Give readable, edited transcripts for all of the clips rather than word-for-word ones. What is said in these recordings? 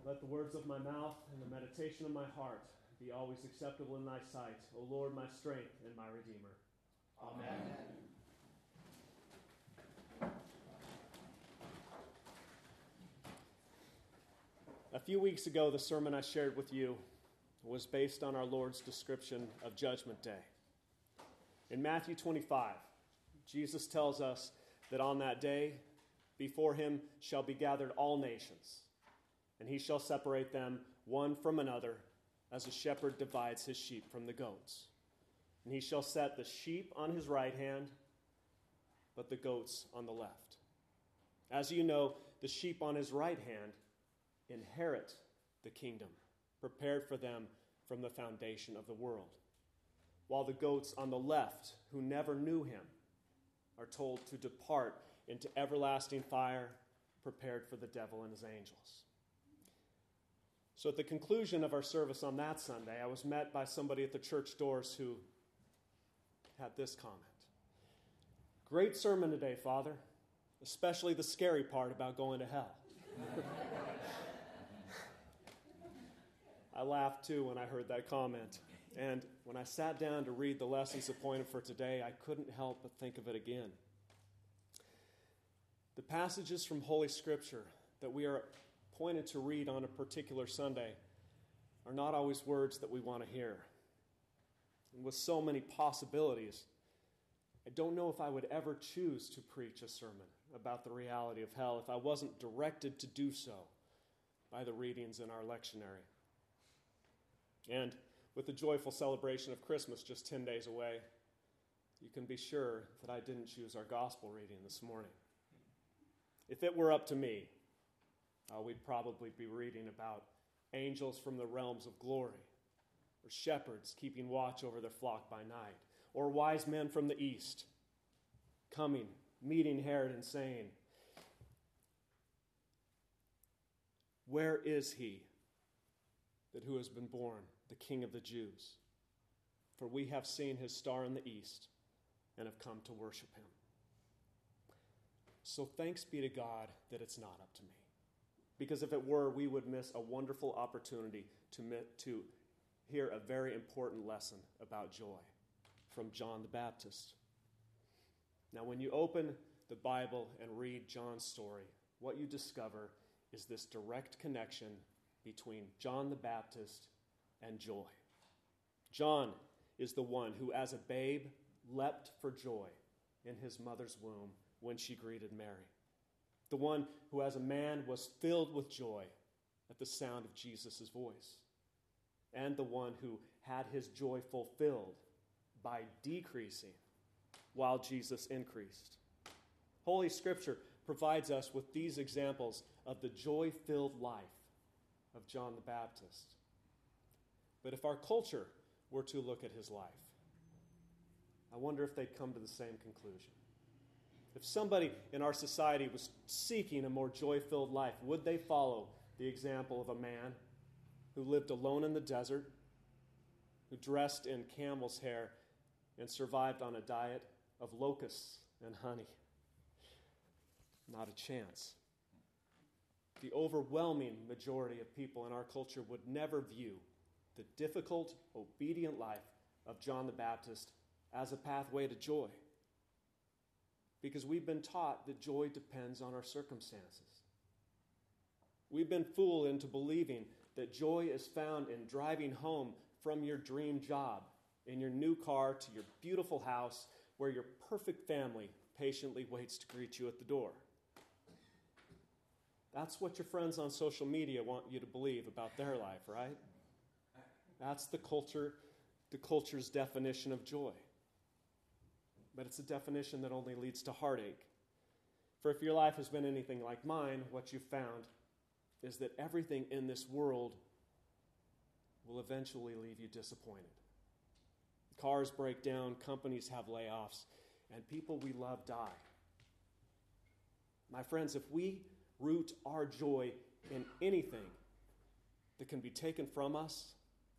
Let the words of my mouth and the meditation of my heart be always acceptable in thy sight, O Lord, my strength and my Redeemer. Amen. A few weeks ago, the sermon I shared with you was based on our Lord's description of Judgment Day. In Matthew 25, Jesus tells us that on that day, before him shall be gathered all nations, and he shall separate them one from another, as a shepherd divides his sheep from the goats. And he shall set the sheep on his right hand, but the goats on the left. As you know, the sheep on his right hand inherit the kingdom, prepared for them from the foundation of the world, while the goats on the left, who never knew him, are told to depart into everlasting fire, prepared for the devil and his angels. So at the conclusion of our service on that Sunday, I was met by somebody at the church doors who had this comment. Great sermon today, Father, especially the scary part about going to hell. I laughed too when I heard that comment. And when I sat down to read the lessons appointed for today, I couldn't help but think of it again. The passages from Holy Scripture that we are pointed to read on a particular Sunday are not always words that we want to hear. And with so many possibilities, I don't know if I would ever choose to preach a sermon about the reality of hell if I wasn't directed to do so by the readings in our lectionary. And with the joyful celebration of Christmas just 10 days away, you can be sure that I didn't choose our gospel reading this morning. If it were up to me, we'd probably be reading about angels from the realms of glory, or shepherds keeping watch over their flock by night, or wise men from the east coming, meeting Herod and saying, "Where is he that who has been born, the King of the Jews? For we have seen his star in the east and have come to worship him." So thanks be to God that it's not up to me. Because if it were, we would miss a wonderful opportunity to hear a very important lesson about joy from John the Baptist. Now, when you open the Bible and read John's story, what you discover is this direct connection between John the Baptist and joy. John is the one who, as a babe, leapt for joy in his mother's womb when she greeted Mary. The one who, as a man, was filled with joy at the sound of Jesus' voice. And the one who had his joy fulfilled by decreasing while Jesus increased. Holy Scripture provides us with these examples of the joy-filled life of John the Baptist. But if our culture were to look at his life, I wonder if they'd come to the same conclusion. If somebody in our society was seeking a more joy-filled life, would they follow the example of a man who lived alone in the desert, who dressed in camel's hair and survived on a diet of locusts and honey? Not a chance. The overwhelming majority of people in our culture would never view the difficult, obedient life of John the Baptist as a pathway to joy. Because we've been taught that joy depends on our circumstances. We've been fooled into believing that joy is found in driving home from your dream job, in your new car to your beautiful house, where your perfect family patiently waits to greet you at the door. That's what your friends on social media want you to believe about their life, right? That's the culture's definition of joy. But it's a definition that only leads to heartache. For if your life has been anything like mine, what you've found is that everything in this world will eventually leave you disappointed. Cars break down, companies have layoffs, and people we love die. My friends, if we root our joy in anything that can be taken from us,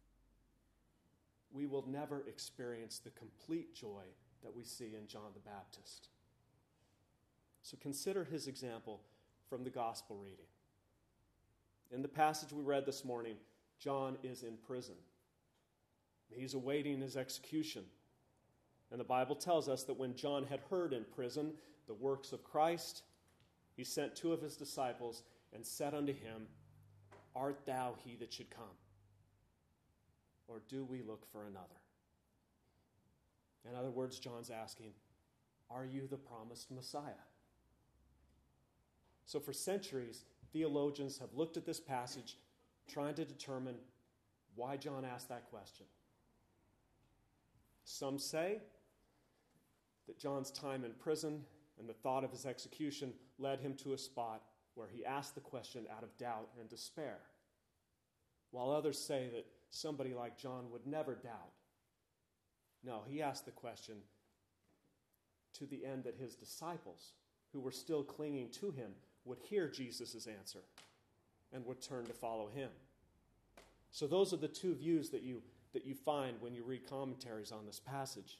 we will never experience the complete joy that we see in John the Baptist. So consider his example from the gospel reading. In the passage we read this morning, John is in prison. He's awaiting his execution. And the Bible tells us that when John had heard in prison the works of Christ, he sent 2 of his disciples and said unto him, Art thou he that should come? Or do we look for another? In other words, John's asking, are you the promised Messiah? So for centuries, theologians have looked at this passage trying to determine why John asked that question. Some say that John's time in prison and the thought of his execution led him to a spot where he asked the question out of doubt and despair, while others say that somebody like John would never doubt. No, he asked the question to the end that his disciples, who were still clinging to him, would hear Jesus' answer and would turn to follow him. So those are the 2 views that you find when you read commentaries on this passage.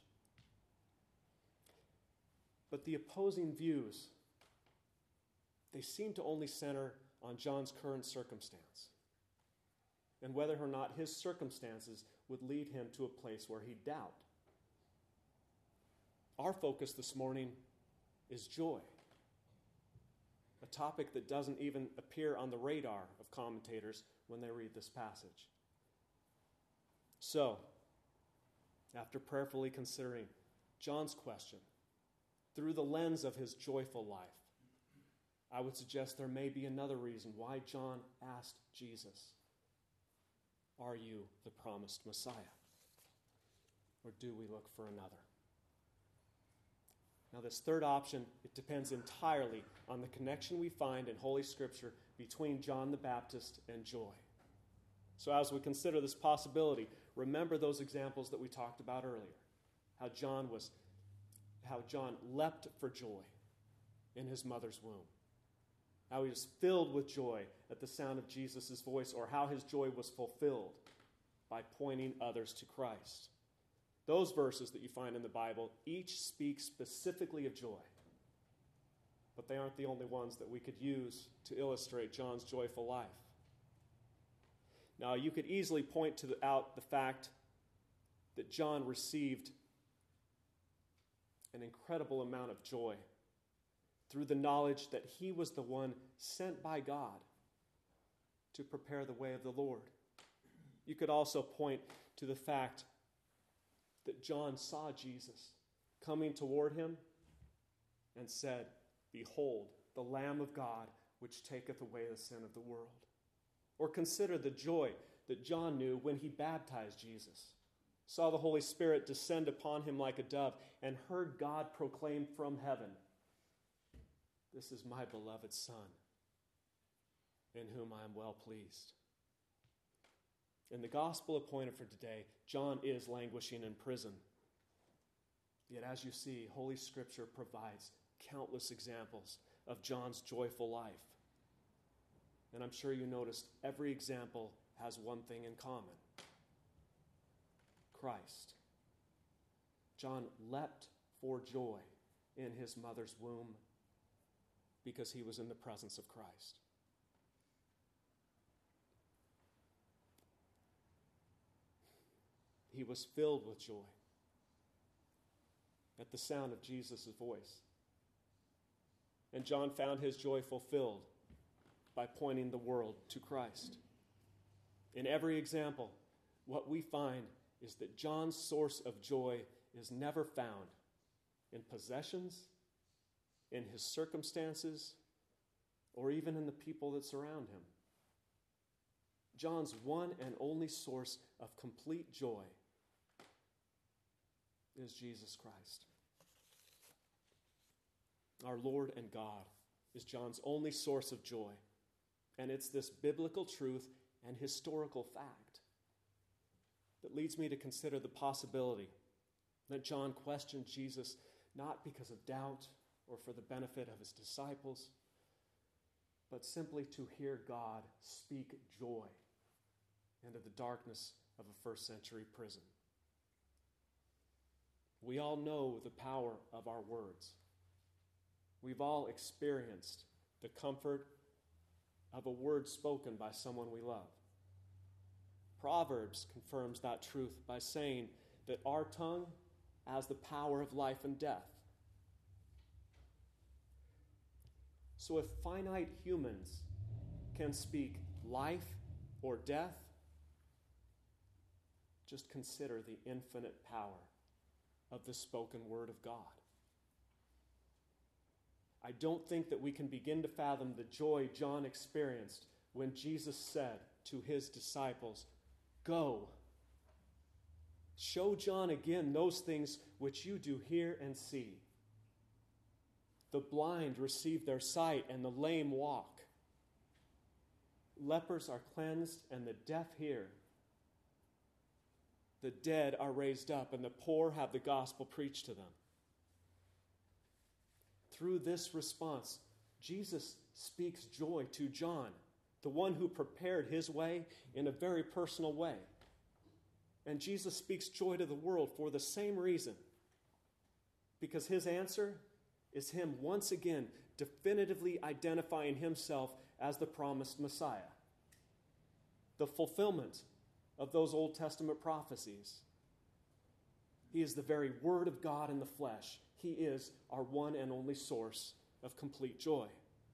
But the opposing views, they seem to only center on John's current circumstance and whether or not his circumstances would lead him to a place where he'd doubt. Our focus this morning is joy, a topic that doesn't even appear on the radar of commentators when they read this passage. So, after prayerfully considering John's question through the lens of his joyful life, I would suggest there may be another reason why John asked Jesus, are you the promised Messiah? Or do we look for another? Now, this third option, it depends entirely on the connection we find in Holy Scripture between John the Baptist and joy. So as we consider this possibility, remember those examples that we talked about earlier. How John leapt for joy in his mother's womb. How he was filled with joy at the sound of Jesus' voice, or how his joy was fulfilled by pointing others to Christ. Those verses that you find in the Bible each speak specifically of joy. But they aren't the only ones that we could use to illustrate John's joyful life. Now, you could easily point out the fact that John received an incredible amount of joy through the knowledge that he was the one sent by God to prepare the way of the Lord. You could also point to the fact that John saw Jesus coming toward him and said, Behold, the Lamb of God, which taketh away the sin of the world. Or consider the joy that John knew when he baptized Jesus, saw the Holy Spirit descend upon him like a dove, and heard God proclaim from heaven, This is my beloved Son, in whom I am well pleased. In the gospel appointed for today, John is languishing in prison. Yet as you see, Holy Scripture provides countless examples of John's joyful life. And I'm sure you noticed every example has one thing in common: Christ. John leapt for joy in his mother's womb because he was in the presence of Christ. He was filled with joy at the sound of Jesus' voice. And John found his joy fulfilled by pointing the world to Christ. In every example, what we find is that John's source of joy is never found in possessions, in his circumstances, or even in the people that surround him. John's one and only source of complete joy is Jesus Christ. Our Lord and God is John's only source of joy. And it's this biblical truth and historical fact that leads me to consider the possibility that John questioned Jesus not because of doubt or for the benefit of his disciples, but simply to hear God speak joy into the darkness of a first century prison. We all know the power of our words. We've all experienced the comfort of a word spoken by someone we love. Proverbs confirms that truth by saying that our tongue has the power of life and death. So if finite humans can speak life or death, just consider the infinite power of the spoken word of God. I don't think that we can begin to fathom the joy John experienced when Jesus said to his disciples, "Go, show John again those things which you do hear and see. The blind receive their sight and the lame walk. Lepers are cleansed and the deaf hear. The dead are raised up and the poor have the gospel preached to them." Through this response, Jesus speaks joy to John, the one who prepared his way in a very personal way. And Jesus speaks joy to the world for the same reason, because his answer is him once again definitively identifying himself as the promised Messiah, the fulfillment of those Old Testament prophecies. He is the very Word of God in the flesh. He is our one and only source of complete joy.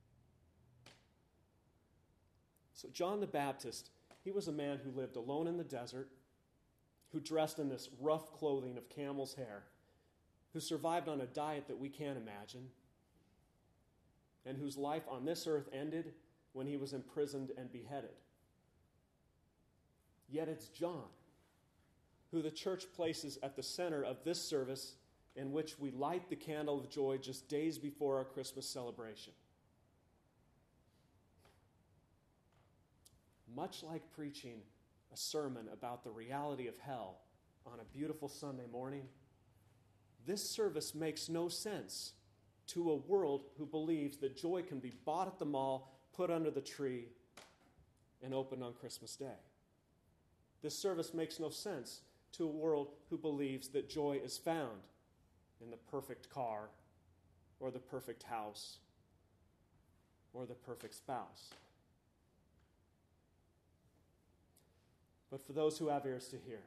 So John the Baptist, he was a man who lived alone in the desert, who dressed in this rough clothing of camel's hair, who survived on a diet that we can't imagine, and whose life on this earth ended when he was imprisoned and beheaded. Yet it's John who the church places at the center of this service, in which we light the candle of joy just days before our Christmas celebration. Much like preaching a sermon about the reality of hell on a beautiful Sunday morning, this service makes no sense to a world who believes that joy can be bought at the mall, put under the tree, and opened on Christmas Day. This service makes no sense to a world who believes that joy is found in the perfect car, or the perfect house, or the perfect spouse. But for those who have ears to hear,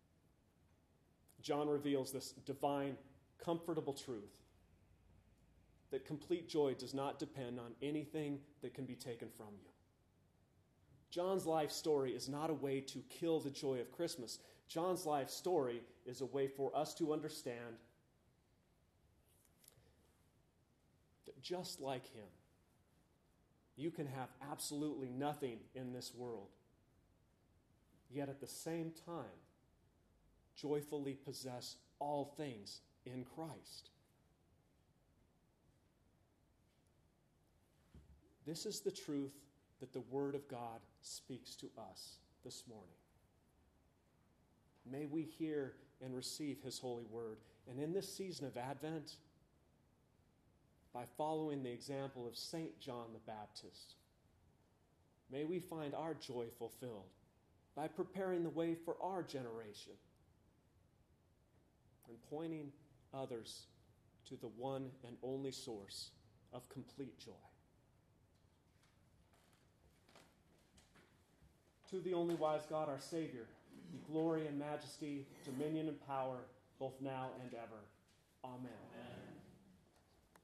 John reveals this divine, comfortable truth that complete joy does not depend on anything that can be taken from you. John's life story is not a way to kill the joy of Christmas. John's life story is a way for us to understand that just like him, you can have absolutely nothing in this world, yet at the same time, joyfully possess all things in Christ. This is the truth that the Word of God speaks to us this morning. May we hear and receive His holy word. And in this season of Advent, by following the example of St. John the Baptist, may we find our joy fulfilled by preparing the way for our generation and pointing others to the one and only source of complete joy. To the only wise God, our Savior, be glory and majesty, dominion and power, both now and ever. Amen.